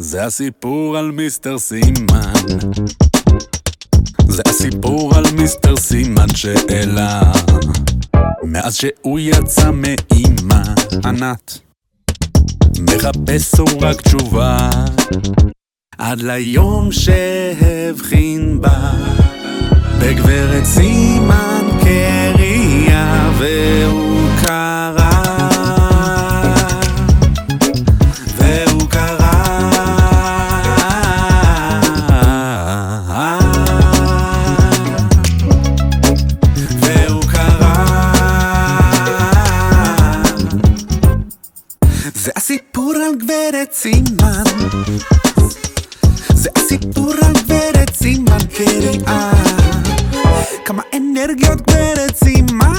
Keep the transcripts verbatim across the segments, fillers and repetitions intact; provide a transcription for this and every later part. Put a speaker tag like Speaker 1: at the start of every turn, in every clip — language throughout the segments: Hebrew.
Speaker 1: זה הסיפור על מיסטר סימן, זה הסיפור על מיסטר סימן שאלה מאז שהוא יצא מאמא. ענת מחפש הוא רק תשובה עד ליום שהבחין בה בגברת סימן קריה, והוא קרא והוא קרא והוא קרא. זה הסיפור על גברת סימן, זה הסיפור על גברת סימן קריה, כמה אנרגיות גברת סימן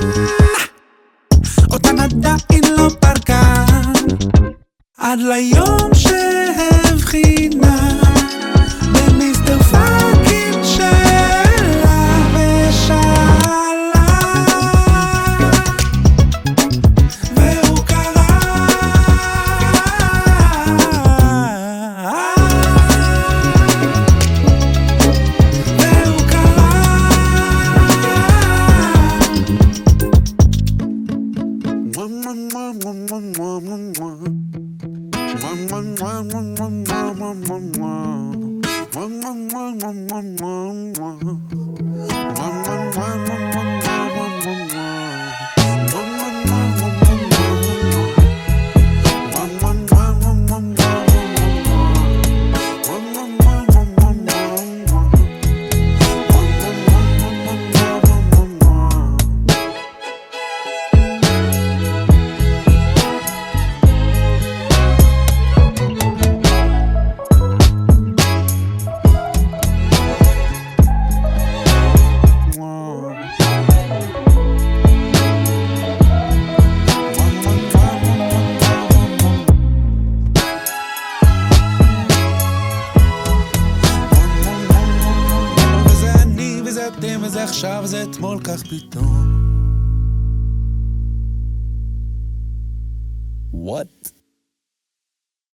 Speaker 1: אותן עדיין לא פרקה עד ליום שהבחינה במיסטר פאקינג שלה ושאלה והוא קרא והוא קרא. וזה עכשיו, זה אתמול כך פתאום. What?